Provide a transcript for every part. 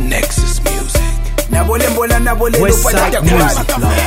Nexus Music. Westside Music.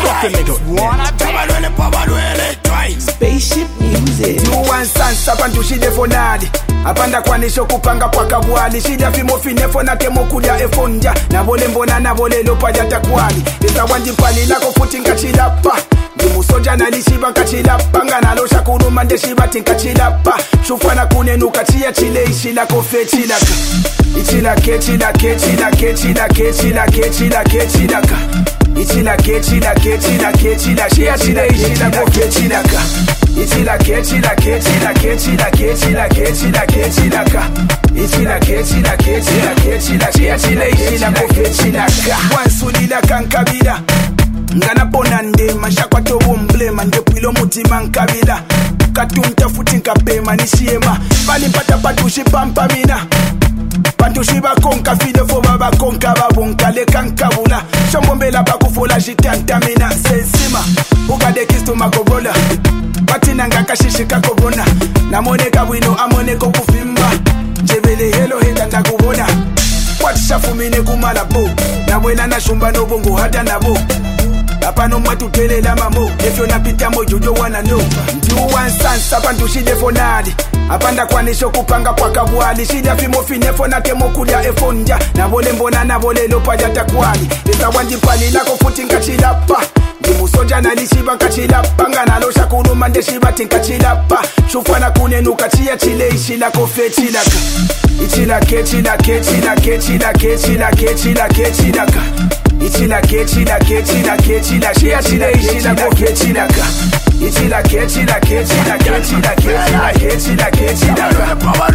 Spaceship Music. Sansa pantu shide fonadi apanda kwanisho kupanga kwa kabwali shida fimo finefo na kemo kudia efonja na bole mbona na bole lopa jata kwali esa wandi pali lako futi nkachilapa Musoja na lishiba nkachilapa ngana losha kuruma ndeshiba tinkachilapa shufana kunenu kachia chile ishila kofe chilaka ichilake chilake chilake chilake chilake chilake chilaka ichilake chilake chilake chilake chile ishila kofe chilaka ichilake chilake chilake chilake chilake chilake chilaka ichilake chilake chilake chilake chile ishila kofe chilaka wansulila kankabila ngana ponande mashakwa tobo mblema ndepwilo mutima nkabila katunta futi nkapema nishiema bali mpata patushi pampamina patushi bakonka fidefo babakonka babonka leka nkabula shombombela bakufola jitantamina sensima ugade kisto makobola batina ngakashishi kakobona namoneka bwino amoneko kufimba njebele helo heta ndakubona watishafumine kumalabo nabwela nashumba nobongo hata nabo apano mwatu telela mamo efyo napita mojujo wana no ndiuwa nsansa pantu shide fonadi apanda kwanisho kupanga kwa kabwali shida fimo finefo na kemo kudia efonja na bole mbona na bole lopa jata kwali esa wandi pali lako futi nkachilapa Musoja na lishiba nkachilapa ngana losha kuruma ndeshiba tinkachilapa shufana kunenu kachia chile ishila kofe chilaka ichilake chilake chilake chilake chilake chilake chilaka ichilake chilake chilake chilake chile ishila kofe chilaka ichilake chilake chilake chilake chilake chilake chilaka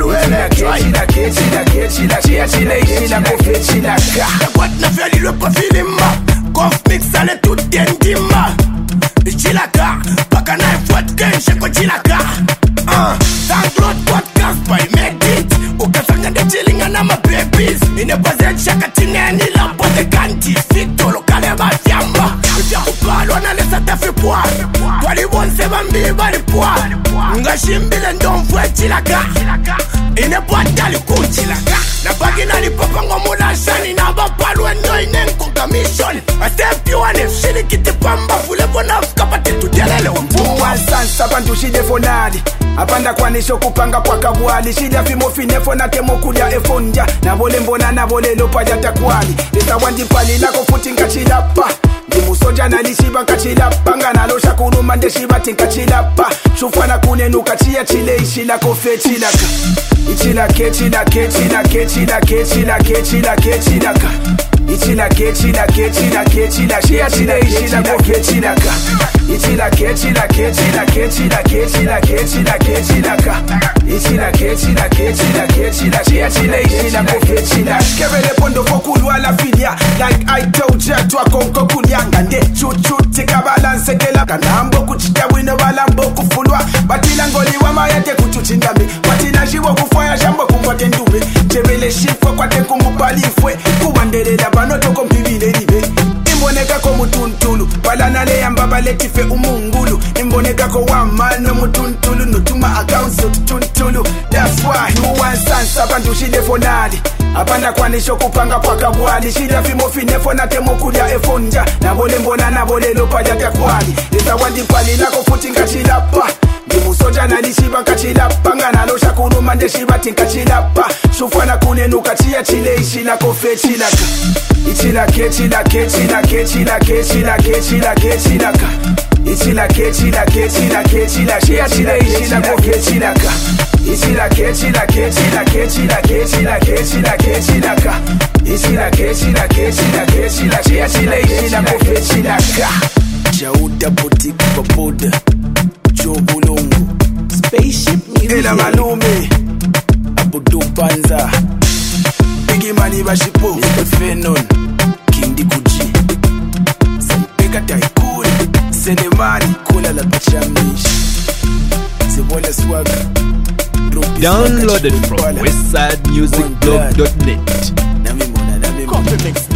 ichilake chilake chilake chile ishila kofe chilaka What na feli le pafilimba Kof mix ale tout dendima Chilaka Baka na fwat gen sheko chilaka Tanglot podcast by Medit Ukasanga de chillinga na ma babies Ine bazet shaka tineni lampo de kanti Fito lokale ba fiamba Ifya kupalo na lesa tafi pwa Kwali bonse bambi bali pwa Nga shimbile ndonfwe chilaka Ine bwatali kuchilaka Na bagi na lipopango mula shani Na bapalwe no inenko commission Asepi wane fshili kiti pamba Fule bona fkapate tudelele Mwa sansa pantu shide fonadi apanda kwanisho kupanga kwa kabwali shida fimo finefo na kemo kudia efonja na bole mbona na bole lopa jata kwali esa wandi pali lako futi nkachilapa Musoja na lishiba nkachilapa ngana losha kuruma ndeshiba tinkachilapa shufana kunenu kachia chile ishila kofe chilaka ichilake chilake chilake chilake chilake chilake chilaka ichilake chilake chilake chilake chile ishila kofe chilaka ichilake chilake chilake chilake chilake chilake chilaka ichilake chilake chilake chilake chile ishila kofe chilaka kevele pondo fokulwa la filia like I told ya twa konko kulyanga nde chuchu tika balance kela kanambo kuchita wino balambo kufulwa batila ngoli wa mayate kuchuchindame batila jiwo kufaya jambo kumbote ndume chebele shifwe kwa tenkumbu palifwe kubandelela banoto kompibile libe imboneka ko mutuntulu balanale yamba baletife umungulu imboneka ko wamano mutuntulu notuma accounts tuntulu that's why you want sansa bantu shide fonadi apanda kwanisho kupanga kwa kabwali shida fimo finefo na kemo kudia efonja na bole mbona na bole lopa jata kwali esa wandi pali lako futi nkachilapa Musoja na lishiba nkachilapa ngana losha kuruma ndeshiba tinkachilapa shufana kunenu kachia chile ishila kofe chilaka ichilake chilake chilake chilake chilake chilake chilaka ichilake chilake chilake chilake chile ishila kofe chilaka ichilake chilake chilake chilake chilake chilake chilaka ichilake chilake chilake chilake chile ishila kofe chilaka Jauda boutique papoda Jobulongo Spaceship Music. Ela malume Abudu Panza Biggie Mani Bashipo Mr. Fenon King Dikuji Sempeka Taikuri Senemani Kula la Bachamish Sebola Swagga Downloaded from westsidemusicblog.net. Nami mona